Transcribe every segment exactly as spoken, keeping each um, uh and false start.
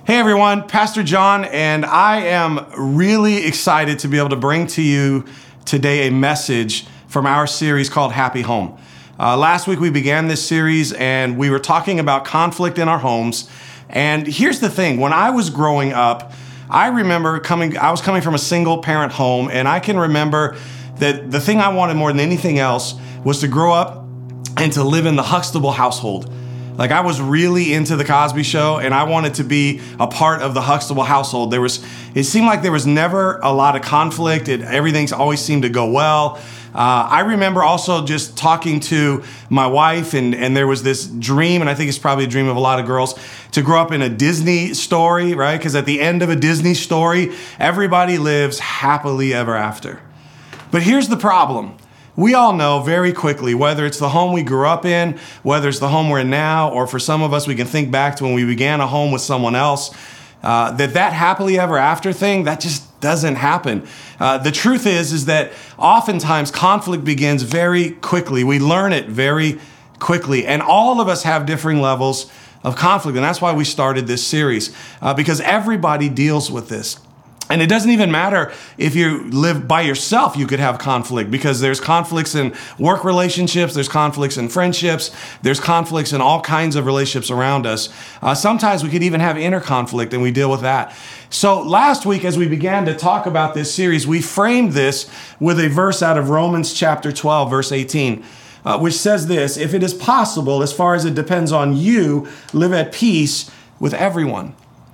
Hey everyone, Pastor John, and I am really excited to be able to bring to you today a message from our series called Happy Home. Uh, last week we began this series and we were talking about conflict in our homes. And here's the thing, when I was growing up, I remember coming, I was coming from a single parent home, and I can remember that the thing I wanted more than anything else was to grow up and to live in the Huxtable household. Like, I was really into the Cosby Show, and I wanted to be a part of the Huxtable household. There was, it seemed like there was never a lot of conflict. It, everything always seemed to go well. Uh, I remember also just talking to my wife, and, and there was this dream, and I think it's probably a dream of a lot of girls, to grow up in a Disney story, right? Because at the end of a Disney story, everybody lives happily ever after. But here's the problem. We all know very quickly, whether it's the home we grew up in, whether it's the home we're in now, or for some of us, we can think back to when we began a home with someone else, uh, that that happily ever after thing, that just doesn't happen. Uh, the truth is, is that oftentimes conflict begins very quickly. We learn it very quickly, and all of us have differing levels of conflict, and that's why we started this series, uh, because everybody deals with this. And it doesn't even matter if you live by yourself, you could have conflict, because there's conflicts in work relationships, there's conflicts in friendships, there's conflicts in all kinds of relationships around us. Uh, sometimes we could even have inner conflict, and we deal with that. So last week, as we began to talk about this series, we framed this with a verse out of Romans chapter twelve, verse eighteen, uh, which says this: if it is possible, as far as it depends on you, live at peace with everyone.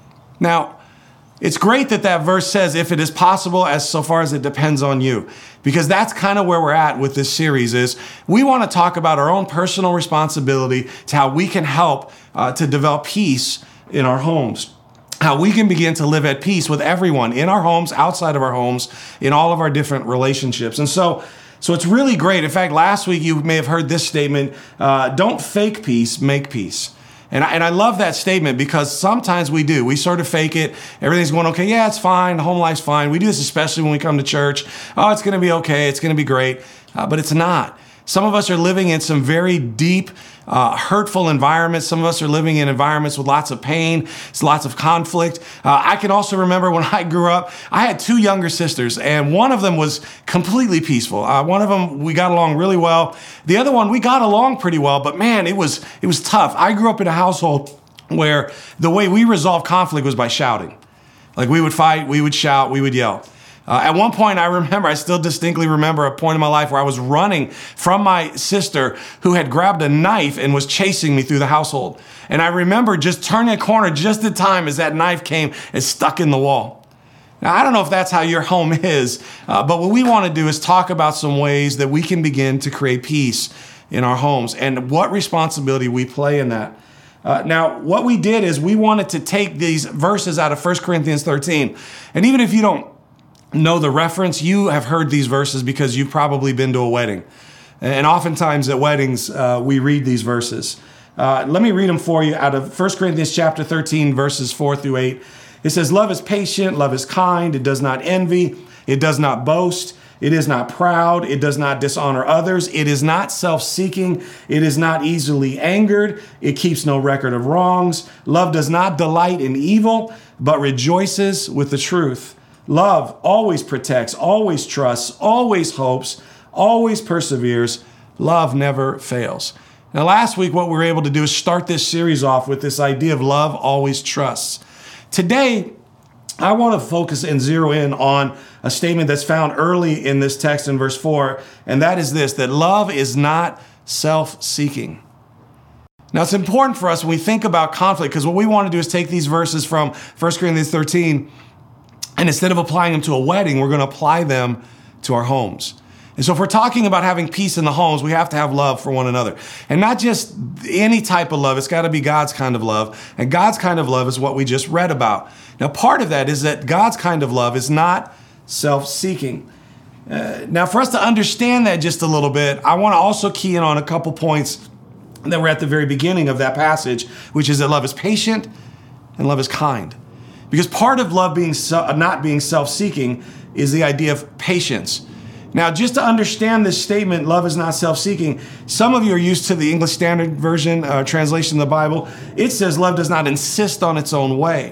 Now, it's great that that verse says, if it is possible, as so far as it depends on you, because that's kind of where we're at with this series. Is we want to talk about our own personal responsibility to how we can help uh, to develop peace in our homes, how we can begin to live at peace with everyone in our homes, outside of our homes, in all of our different relationships. And so, so it's really great. In fact, last week you may have heard this statement, uh, don't fake peace, make peace. And I, and I love that statement, because sometimes we do. We sort of fake it. Everything's going okay. Yeah, it's fine. Home life's fine. We do this especially when we come to church. Oh, it's going to be okay. It's going to be great. Uh, but it's not. Some of us are living in some very deep, uh, hurtful environments. Some of us are living in environments with lots of pain, lots of conflict. Uh, I can also remember when I grew up, I had two younger sisters, and one of them was completely peaceful. Uh, one of them, we got along really well. The other one, we got along pretty well, but man, it was it was tough. I grew up in a household where the way we resolved conflict was by shouting. Like, we would fight, we would shout, we would yell. Uh, at one point, I remember, I still distinctly remember a point in my life where I was running from my sister, who had grabbed a knife and was chasing me through the household. And I remember just turning a corner just in time as that knife came and stuck in the wall. Now, I don't know if that's how your home is, uh, but what we want to do is talk about some ways that we can begin to create peace in our homes and what responsibility we play in that. Uh, now, what we did is we wanted to take these verses out of First Corinthians thirteen. And even if you don't know the reference, you have heard these verses because you've probably been to a wedding. And oftentimes at weddings, uh, we read these verses. Uh, let me read them for you out of First Corinthians chapter thirteen, verses four through eight. It says, love is patient, love is kind, it does not envy, it does not boast, it is not proud, it does not dishonor others, it is not self-seeking, it is not easily angered, it keeps no record of wrongs. Love does not delight in evil, but rejoices with the truth. Love always protects, always trusts, always hopes, always perseveres. Love never fails. Now, last week, what we were able to do is start this series off with this idea of love always trusts. Today, I want to focus and zero in on a statement that's found early in this text in verse four, and that is this, that love is not self-seeking. Now, it's important for us when we think about conflict, because what we want to do is take these verses from First Corinthians thirteen, and instead of applying them to a wedding, we're going to apply them to our homes. And so if we're talking about having peace in the homes, we have to have love for one another. And not just any type of love. It's got to be God's kind of love. And God's kind of love is what we just read about. Now, part of that is that God's kind of love is not self-seeking. Uh, now, for us to understand that just a little bit, I want to also key in on a couple points that were at the very beginning of that passage, which is that love is patient and love is kind. Because part of love being so, not being self-seeking is the idea of patience. Now, just to understand this statement, love is not self-seeking, some of you are used to the English Standard Version uh, translation of the Bible. It says love does not insist on its own way.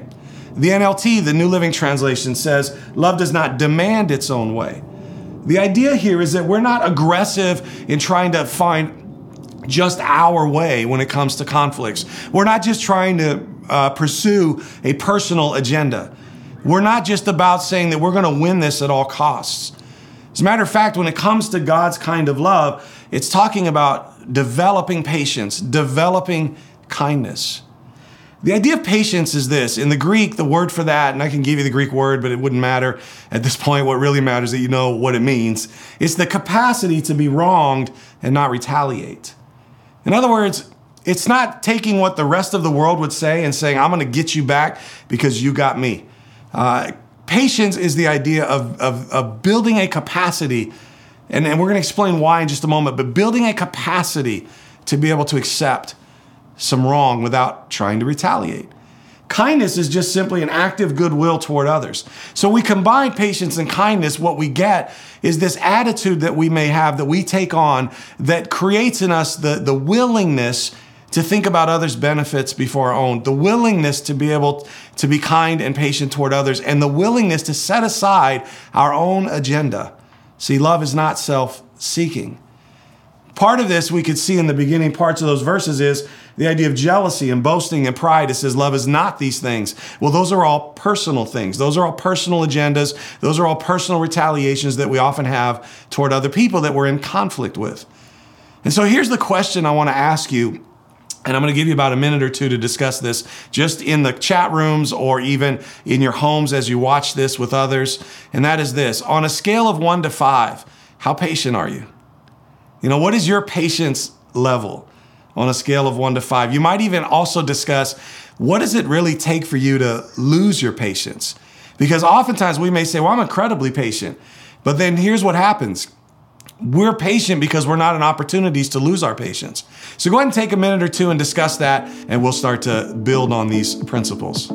The N L T, the New Living Translation, says, love does not demand its own way. The idea here is that we're not aggressive in trying to find just our way when it comes to conflicts. We're not just trying to uh, pursue a personal agenda. We're not just about saying that we're going to win this at all costs. As a matter of fact, when it comes to God's kind of love, it's talking about developing patience, developing kindness. The idea of patience is this. In the Greek, the word for that, and I can give you the Greek word, but it wouldn't matter at this point. What really matters is that you know what it means. It's the capacity to be wronged and not retaliate. In other words, it's not taking what the rest of the world would say and saying, I'm going to get you back because you got me. Uh, patience is the idea of, of, of building a capacity, and, and we're going to explain why in just a moment, but building a capacity to be able to accept some wrong without trying to retaliate. Kindness is just simply an active goodwill toward others. So we combine patience and kindness. What we get is this attitude that we may have, that we take on, that creates in us the, the willingness to think about others' benefits before our own, the willingness to be able to be kind and patient toward others, and the willingness to set aside our own agenda. See, love is not self-seeking. Part of this we could see in the beginning parts of those verses is the idea of jealousy and boasting and pride. It says love is not these things. Well, those are all personal things. Those are all personal agendas. Those are all personal retaliations that we often have toward other people that we're in conflict with. And so here's the question I want to ask you, and I'm going to give you about a minute or two to discuss this just in the chat rooms or even in your homes as you watch this with others. And that is this: on a scale of one to five, how patient are you? You know, what is your patience level on a scale of one to five? You might even also discuss, what does it really take for you to lose your patience? Because oftentimes we may say, well, I'm incredibly patient. But then here's what happens. We're patient because we're not in opportunities to lose our patience. So go ahead and take a minute or two and discuss that, and we'll start to build on these principles.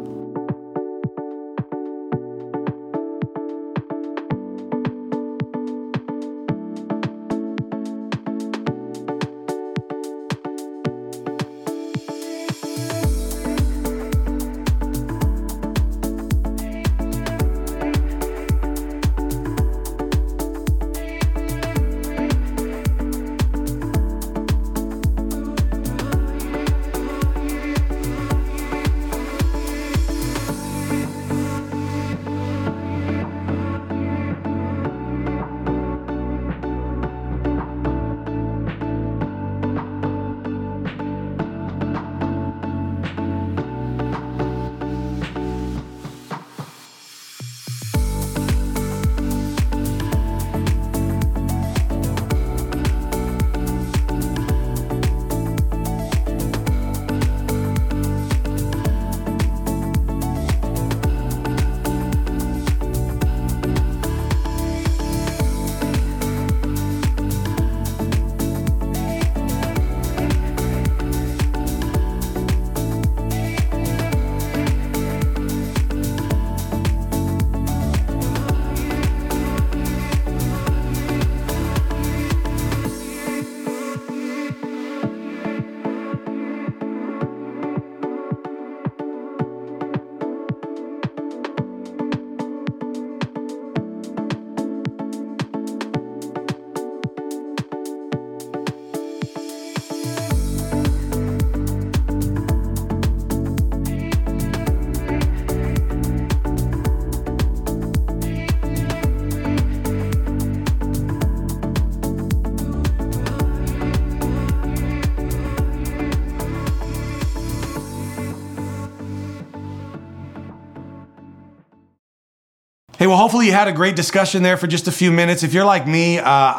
Hey, well, hopefully you had a great discussion there for just a few minutes. If you're like me, uh,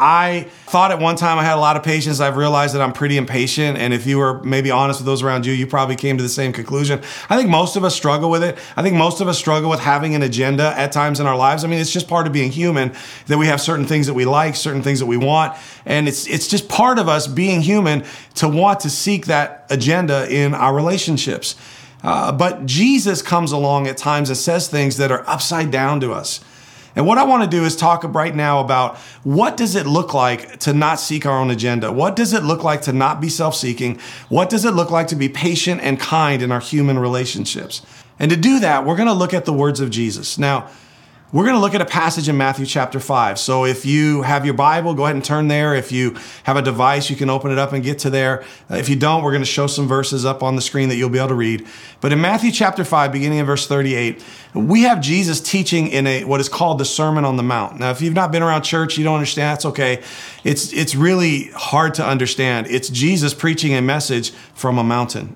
I thought at one time I had a lot of patience. I've realized that I'm pretty impatient. And if you were maybe honest with those around you, you probably came to the same conclusion. I think most of us struggle with it. I think most of us struggle with having an agenda at times in our lives. I mean, it's just part of being human that we have certain things that we like, certain things that we want. And it's, it's just part of us being human to want to seek that agenda in our relationships. Uh, but Jesus comes along at times and says things that are upside down to us. And what I want to do is talk right now about what does it look like to not seek our own agenda? What does it look like to not be self-seeking? What does it look like to be patient and kind in our human relationships? And to do that, we're going to look at the words of Jesus. Now, we're going to look at a passage in Matthew chapter five. So if you have your Bible, go ahead and turn there. If you have a device, you can open it up and get to there. Uh, if you don't, we're going to show some verses up on the screen that you'll be able to read. But in Matthew chapter five, beginning in verse thirty-eight, we have Jesus teaching in a what is called the Sermon on the Mount. Now, if you've not been around church, you don't understand, that's okay. It's, it's really hard to understand. It's Jesus preaching a message from a mountain.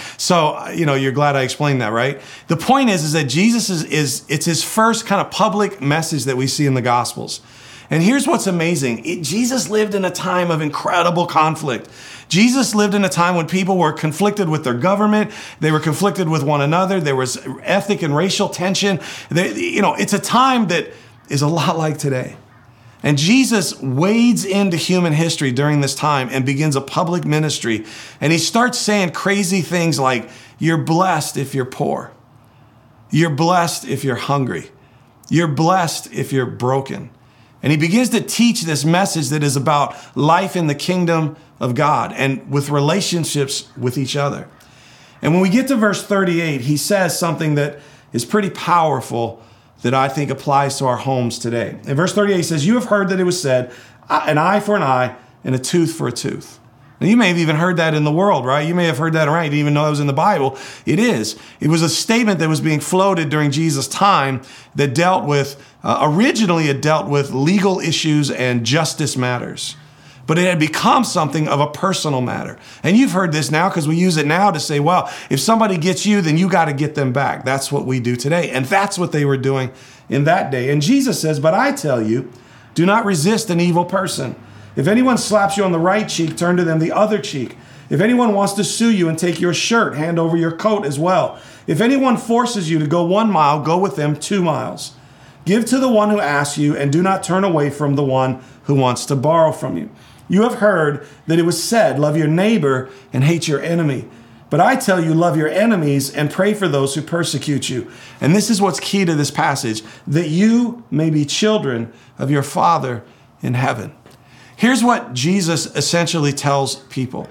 So, you know, you're glad I explained that, right? The point is, is that Jesus is, is it's his first kind of public message that we see in the Gospels. And here's what's amazing. It, Jesus lived in a time of incredible conflict. Jesus lived in a time when people were conflicted with their government. They were conflicted with one another. There was ethnic and racial tension. They, you know, it's a time that is a lot like today. And Jesus wades into human history during this time and begins a public ministry. And he starts saying crazy things like, you're blessed if you're poor. You're blessed if you're hungry. You're blessed if you're broken. And he begins to teach this message that is about life in the kingdom of God and with relationships with each other. And when we get to verse thirty-eight, he says something that is pretty powerful that I think applies to our homes today. In verse thirty-eight, he says, you have heard that it was said, an eye for an eye and a tooth for a tooth. Now, you may have even heard that in the world, right? You may have heard that around. You didn't even know it was in the Bible. It is. It was a statement that was being floated during Jesus' time that dealt with, uh, originally it dealt with legal issues and justice matters. But it had become something of a personal matter. And you've heard this now because we use it now to say, well, if somebody gets you, then you got to get them back. That's what we do today. And that's what they were doing in that day. And Jesus says, but I tell you, do not resist an evil person. If anyone slaps you on the right cheek, turn to them the other cheek. If anyone wants to sue you and take your shirt, hand over your coat as well. If anyone forces you to go one mile, go with them two miles. Give to the one who asks you, and do not turn away from the one who wants to borrow from you. You have heard that it was said, love your neighbor and hate your enemy. But I tell you, love your enemies and pray for those who persecute you. And this is what's key to this passage, that you may be children of your Father in heaven. Here's what Jesus essentially tells people.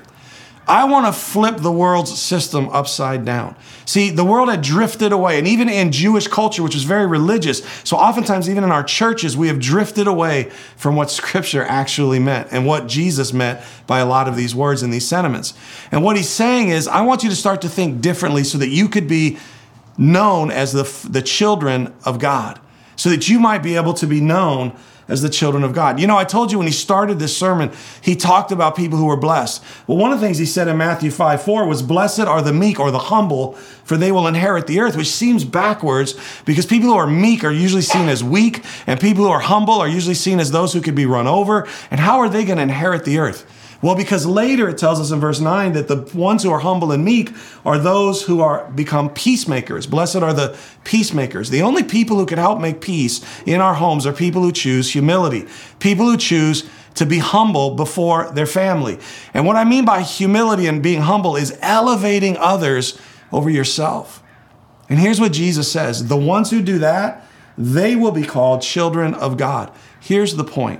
I want to flip the world's system upside down. See, the world had drifted away, and even in Jewish culture, which is very religious, so oftentimes even in our churches, we have drifted away from what Scripture actually meant and what Jesus meant by a lot of these words and these sentiments. And what he's saying is, I want you to start to think differently so that you could be known as the, the children of God, so that you might be able to be known as the children of God. You know, I told you when he started this sermon, he talked about people who were blessed. Well, one of the things he said in Matthew five four was, blessed are the meek or the humble, for they will inherit the earth, which seems backwards because people who are meek are usually seen as weak, and people who are humble are usually seen as those who could be run over. And how are they going to inherit the earth? Well, because later it tells us in verse nine that the ones who are humble and meek are those who are become peacemakers. Blessed are the peacemakers. The only people who can help make peace in our homes are people who choose humility, people who choose to be humble before their family. And what I mean by humility and being humble is elevating others over yourself. And here's what Jesus says. The ones who do that, they will be called children of God. Here's the point.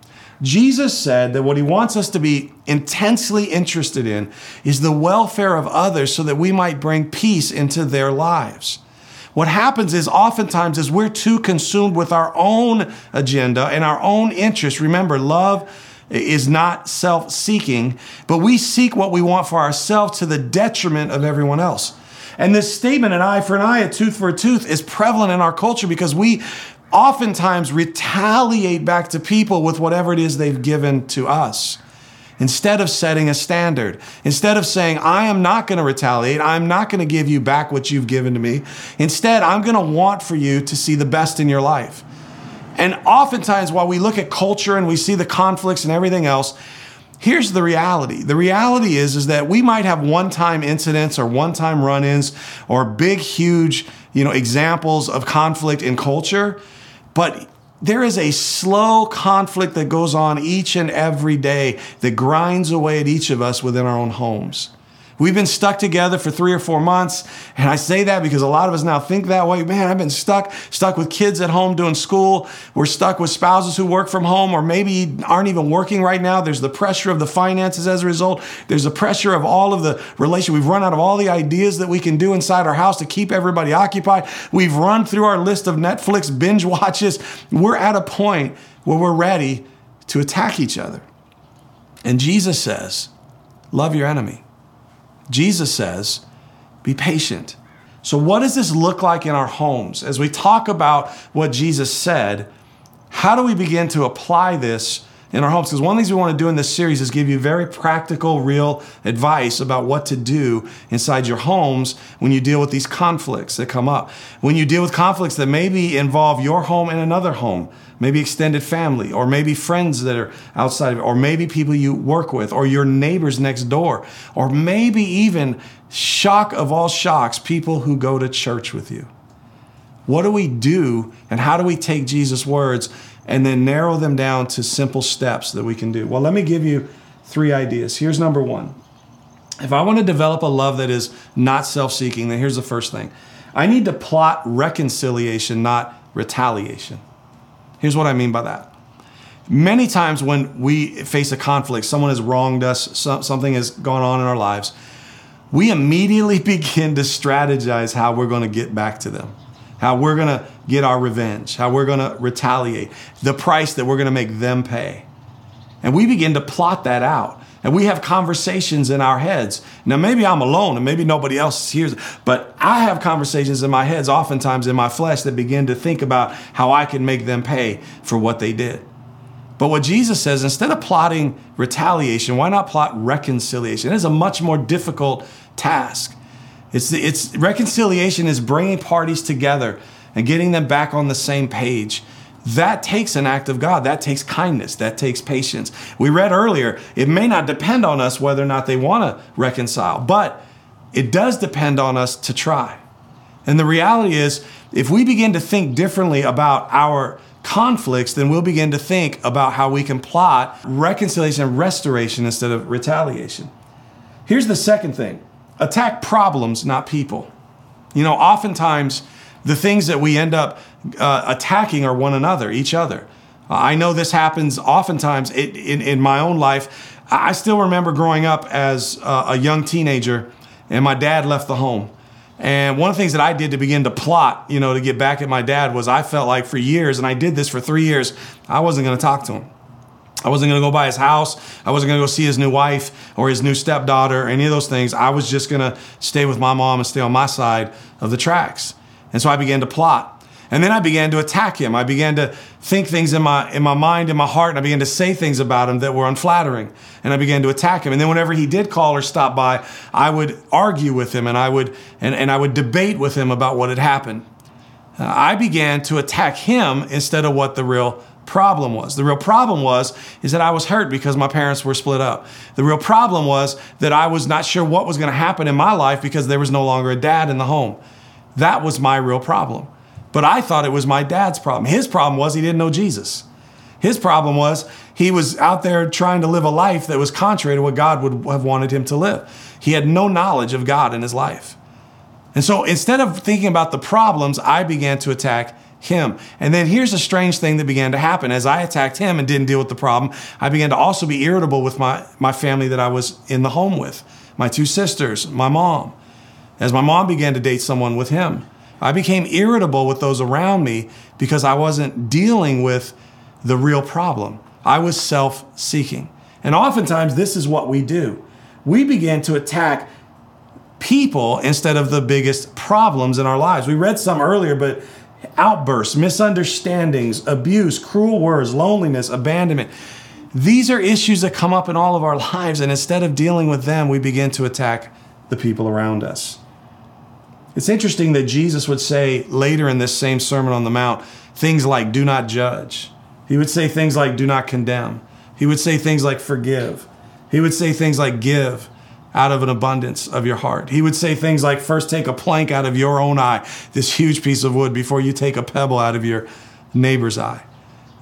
Jesus said that what he wants us to be intensely interested in is the welfare of others so that we might bring peace into their lives. What happens is oftentimes is we're too consumed with our own agenda and our own interests. Remember, love is not self-seeking, but we seek what we want for ourselves to the detriment of everyone else. And this statement, an eye for an eye, a tooth for a tooth, is prevalent in our culture because we oftentimes retaliate back to people with whatever it is they've given to us. Instead of setting a standard, instead of saying, I am not going to retaliate, I'm not going to give you back what you've given to me. Instead, I'm going to want for you to see the best in your life. And oftentimes, while we look at culture and we see the conflicts and everything else, here's the reality. The reality is, is that we might have one-time incidents or one-time run-ins or big, huge, you know, examples of conflict in culture, but there is a slow conflict that goes on each and every day that grinds away at each of us within our own homes. We've been stuck together for three or four months. And I say that because a lot of us now think that way. Man, I've been stuck, stuck with kids at home doing school. We're stuck with spouses who work from home or maybe aren't even working right now. There's the pressure of the finances as a result. There's the pressure of all of the relation. We've run out of all the ideas that we can do inside our house to keep everybody occupied. We've run through our list of Netflix binge watches. We're at a point where we're ready to attack each other. And Jesus says, love your enemy. Jesus says, be patient. So what does this look like in our homes? As we talk about what Jesus said, how do we begin to apply this in our homes? Because one of the things we want to do in this series is give you very practical, real advice about what to do inside your homes when you deal with these conflicts that come up. When you deal with conflicts that maybe involve your home and another home, maybe extended family, or maybe friends that are outside of it, or maybe people you work with, or your neighbors next door, or maybe even, shock of all shocks, people who go to church with you. What do we do, and how do we take Jesus' words and then narrow them down to simple steps that we can do? Well, let me give you three ideas. Here's number one. If I want to develop a love that is not self-seeking, then here's the first thing. I need to plot reconciliation, not retaliation. Here's what I mean by that. Many times when we face a conflict, someone has wronged us, something has gone on in our lives, we immediately begin to strategize how we're going to get back to them, how we're going to get our revenge, how we're going to retaliate, the price that we're going to make them pay. And we begin to plot that out. And we have conversations in our heads. Now, maybe I'm alone and maybe nobody else hears it, but I have conversations in my heads, oftentimes in my flesh, that begin to think about how I can make them pay for what they did. But what Jesus says, instead of plotting retaliation, why not plot reconciliation? It is a much more difficult task. It's, it's reconciliation is bringing parties together and getting them back on the same page. That takes an act of God. That takes kindness. That takes patience. We read earlier, it may not depend on us whether or not they want to reconcile, but it does depend on us to try. And the reality is, if we begin to think differently about our conflicts, then we'll begin to think about how we can plot reconciliation and restoration instead of retaliation. Here's the second thing. Attack problems, not people. You know, oftentimes, the things that we end up uh, attacking are one another, each other. Uh, I know this happens oftentimes in, in, in my own life. I still remember growing up as uh, a young teenager, and my dad left the home. And one of the things that I did to begin to plot, you know, to get back at my dad was I felt like for years, and I did this for three years, I wasn't going to talk to him. I wasn't going to go by his house. I wasn't going to go see his new wife or his new stepdaughter or any of those things. I was just going to stay with my mom and stay on my side of the tracks. And so I began to plot. And then I began to attack him. I began to think things in my in my mind, in my heart, and I began to say things about him that were unflattering. And I began to attack him. And then whenever he did call or stop by, I would argue with him and I would and, and I would debate with him about what had happened. Uh, I began to attack him instead of what the real problem was. The real problem was is that I was hurt because my parents were split up. The real problem was that I was not sure what was going to happen in my life because there was no longer a dad in the home. That was my real problem. But I thought it was my dad's problem. His problem was he didn't know Jesus. His problem was he was out there trying to live a life that was contrary to what God would have wanted him to live. He had no knowledge of God in his life. And so instead of thinking about the problems, I began to attack him. And then here's a strange thing that began to happen. As I attacked him and didn't deal with the problem, I began to also be irritable with my, my family that I was in the home with, my two sisters, my mom. As my mom began to date someone with him, I became irritable with those around me because I wasn't dealing with the real problem. I was self-seeking. And oftentimes this is what we do. We begin to attack people instead of the biggest problems in our lives. We read some earlier, but outbursts, misunderstandings, abuse, cruel words, loneliness, abandonment. These are issues that come up in all of our lives, and instead of dealing with them, we begin to attack the people around us. It's interesting that Jesus would say later in this same Sermon on the Mount, things like, do not judge. He would say things like, do not condemn. He would say things like, forgive. He would say things like, give out of an abundance of your heart. He would say things like, first take a plank out of your own eye, this huge piece of wood, before you take a pebble out of your neighbor's eye.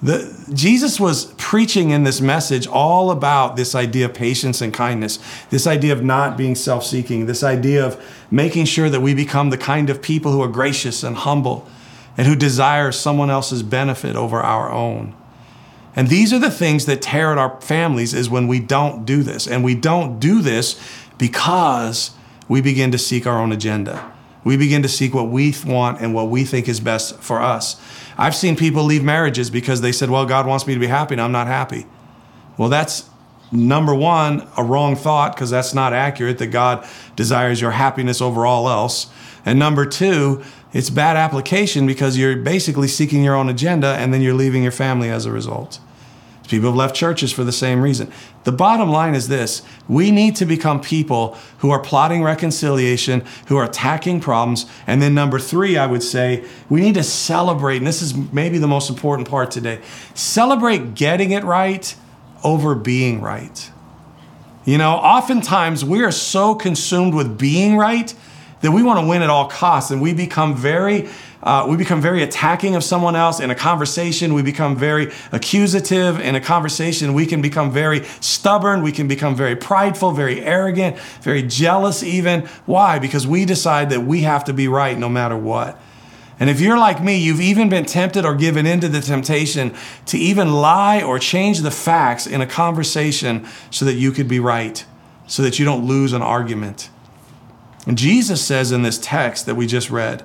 The, Jesus was preaching in this message all about this idea of patience and kindness, this idea of not being self-seeking, this idea of making sure that we become the kind of people who are gracious and humble and who desire someone else's benefit over our own. And these are the things that tear at our families, is when we don't do this. And we don't do this because we begin to seek our own agenda. We begin to seek what we want and what we think is best for us. I've seen people leave marriages because they said, well, God wants me to be happy and I'm not happy. Well, that's, number one, a wrong thought, because that's not accurate, that God desires your happiness over all else. And number two, it's bad application, because you're basically seeking your own agenda and then you're leaving your family as a result. People have left churches for the same reason. The bottom line is this: we need to become people who are plotting reconciliation, who are attacking problems. And then number three, I would say, we need to celebrate, and this is maybe the most important part today, celebrate getting it right over being right. You know, oftentimes we are so consumed with being right that we want to win at all costs, and we become very Uh, we become very attacking of someone else in a conversation. We become very accusative in a conversation. We can become very stubborn. We can become very prideful, very arrogant, very jealous even. Why? Because we decide that we have to be right no matter what. And if you're like me, you've even been tempted or given into the temptation to even lie or change the facts in a conversation so that you could be right, so that you don't lose an argument. And Jesus says in this text that we just read,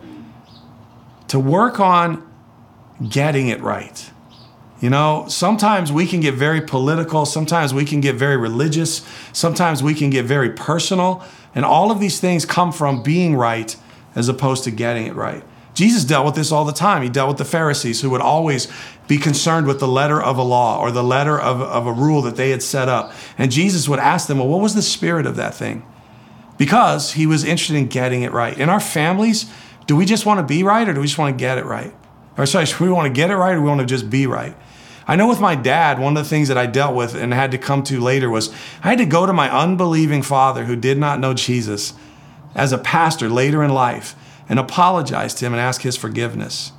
to work on getting it right. You know, sometimes we can get very political. Sometimes we can get very religious. Sometimes we can get very personal. And all of these things come from being right as opposed to getting it right. Jesus dealt with this all the time. He dealt with the Pharisees, who would always be concerned with the letter of a law or the letter of, of a rule that they had set up. And Jesus would ask them, well, what was the spirit of that thing? Because he was interested in getting it right. In our families, do we just want to be right, or do we just want to get it right? Or sorry, do we want to get it right, or do we want to just be right? I know with my dad, one of the things that I dealt with and had to come to later was I had to go to my unbelieving father, who did not know Jesus, as a pastor later in life, and apologize to him and ask his forgiveness.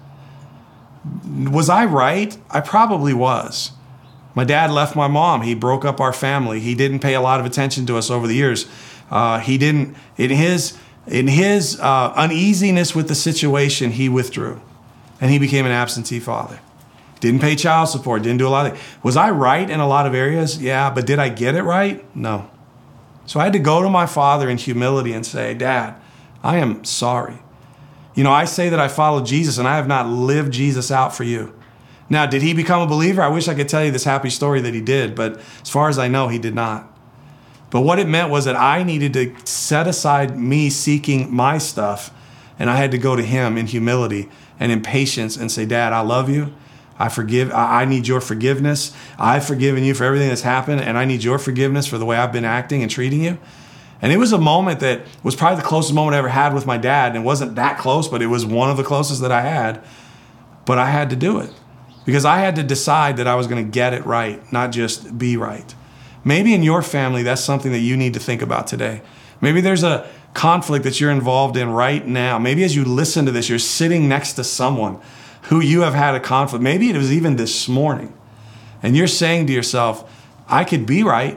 Was I right? I probably was. My dad left my mom. He broke up our family. He didn't pay a lot of attention to us over the years. Uh, he didn't, in his... In his uh, uneasiness with the situation, he withdrew, and he became an absentee father. Didn't pay child support, didn't do a lot of things. Was I right in a lot of areas? Yeah, but did I get it right? No. So I had to go to my father in humility and say, Dad, I am sorry. You know, I say that I follow Jesus, and I have not lived Jesus out for you. Now, did he become a believer? I wish I could tell you this happy story that he did, but as far as I know, he did not. But what it meant was that I needed to set aside me seeking my stuff, and I had to go to him in humility and in patience and say, Dad, I love you. I forgive. I need your forgiveness. I've forgiven you for everything that's happened, and I need your forgiveness for the way I've been acting and treating you. And it was a moment that was probably the closest moment I ever had with my dad. And it wasn't that close, but it was one of the closest that I had. But I had to do it because I had to decide that I was going to get it right, not just be right. Maybe in your family, that's something that you need to think about today. Maybe there's a conflict that you're involved in right now. Maybe as you listen to this, you're sitting next to someone who you have had a conflict. Maybe it was even this morning. And you're saying to yourself, I could be right,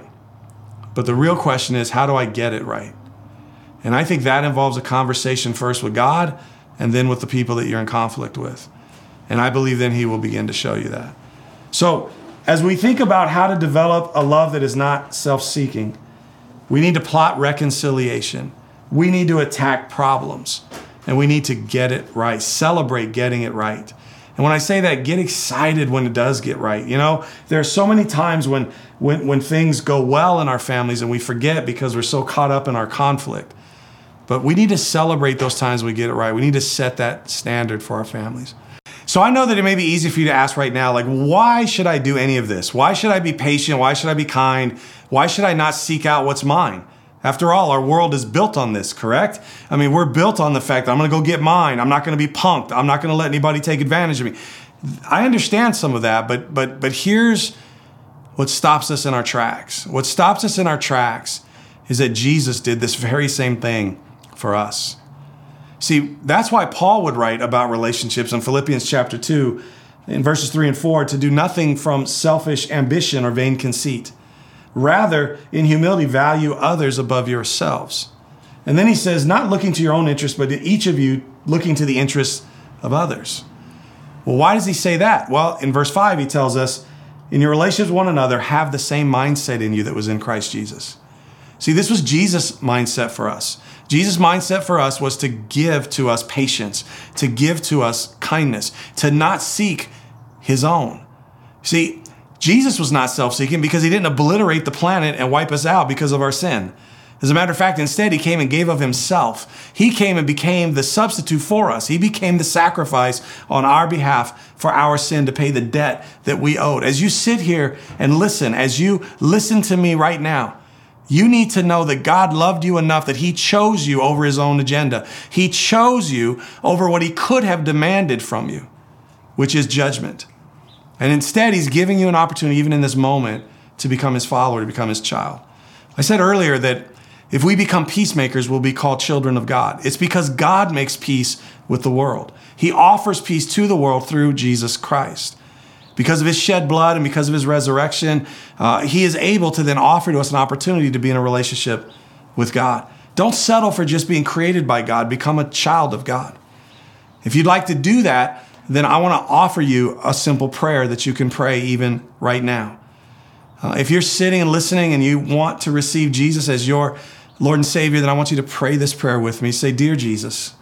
but the real question is, how do I get it right? And I think that involves a conversation first with God and then with the people that you're in conflict with. And I believe then he will begin to show you that. So as we think about how to develop a love that is not self-seeking, we need to plot reconciliation. We need to attack problems. And we need to get it right. Celebrate getting it right. And when I say that, get excited when it does get right. You know, there are so many times when, when, when things go well in our families and we forget because we're so caught up in our conflict. But we need to celebrate those times we get it right. We need to set that standard for our families. So I know that it may be easy for you to ask right now, like, why should I do any of this? Why should I be patient? Why should I be kind? Why should I not seek out what's mine? After all, our world is built on this, correct? I mean, we're built on the fact that I'm going to go get mine. I'm not going to be punked. I'm not going to let anybody take advantage of me. I understand some of that, but but but here's what stops us in our tracks. What stops us in our tracks is that Jesus did this very same thing for us. See, that's why Paul would write about relationships in Philippians chapter two, in verses three and four, to do nothing from selfish ambition or vain conceit. Rather, in humility, value others above yourselves. And then he says, not looking to your own interest, but each of you looking to the interests of others. Well, why does he say that? Well, in verse five, he tells us, in your relationships with one another, have the same mindset in you that was in Christ Jesus. See, this was Jesus' mindset for us. Jesus' mindset for us was to give to us patience, to give to us kindness, to not seek his own. See, Jesus was not self-seeking because he didn't obliterate the planet and wipe us out because of our sin. As a matter of fact, instead, he came and gave of himself. He came and became the substitute for us. He became the sacrifice on our behalf for our sin to pay the debt that we owed. As you sit here and listen, as you listen to me right now, you need to know that God loved you enough that he chose you over his own agenda. He chose you over what he could have demanded from you, which is judgment. And instead, he's giving you an opportunity, even in this moment, to become his follower, to become his child. I said earlier that if we become peacemakers, we'll be called children of God. It's because God makes peace with the world. He offers peace to the world through Jesus Christ. Because of his shed blood and because of his resurrection, uh, he is able to then offer to us an opportunity to be in a relationship with God. Don't settle for just being created by God. Become a child of God. If you'd like to do that, then I want to offer you a simple prayer that you can pray even right now. Uh, if you're sitting and listening and you want to receive Jesus as your Lord and Savior, then I want you to pray this prayer with me. Say, Dear Jesus,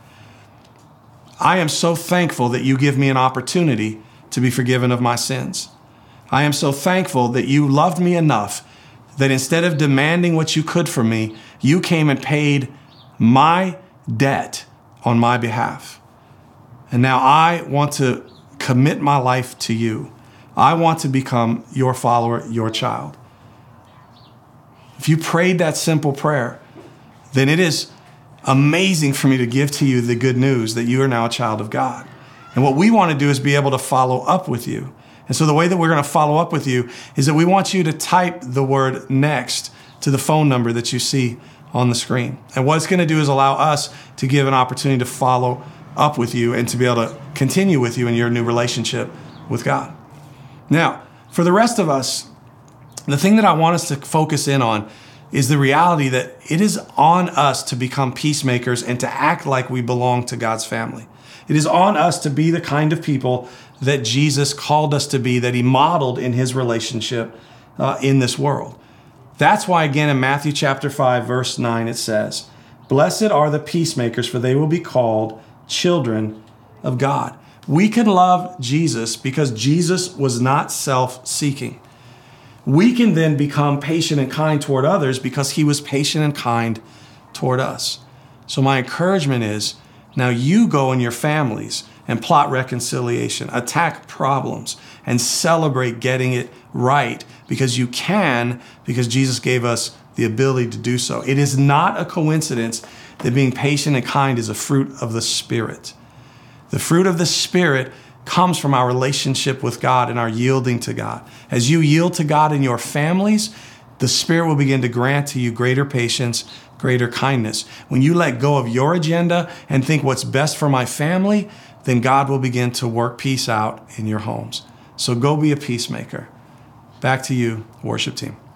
I am so thankful that you give me an opportunity to be forgiven of my sins. I am so thankful that you loved me enough that instead of demanding what you could from me, you came and paid my debt on my behalf. And now I want to commit my life to you. I want to become your follower, your child. If you prayed that simple prayer, then it is amazing for me to give to you the good news that you are now a child of God. And what we want to do is be able to follow up with you. And so the way that we're going to follow up with you is that we want you to type the word next to the phone number that you see on the screen. And what it's going to do is allow us to give an opportunity to follow up with you and to be able to continue with you in your new relationship with God. Now, for the rest of us, the thing that I want us to focus in on is the reality that it is on us to become peacemakers and to act like we belong to God's family. It is on us to be the kind of people that Jesus called us to be, that he modeled in his relationship uh, in this world. That's why, again, in Matthew chapter five, verse nine, it says, Blessed are the peacemakers, for they will be called children of God. We can love Jesus because Jesus was not self-seeking. We can then become patient and kind toward others because he was patient and kind toward us. So my encouragement is, now you go in your families and plot reconciliation, attack problems, and celebrate getting it right because you can, because Jesus gave us the ability to do so. It is not a coincidence that being patient and kind is a fruit of the Spirit. The fruit of the Spirit comes from our relationship with God and our yielding to God. As you yield to God in your families, the Spirit will begin to grant to you greater patience, greater kindness. When you let go of your agenda and think what's best for my family, then God will begin to work peace out in your homes. So go be a peacemaker. Back to you, worship team.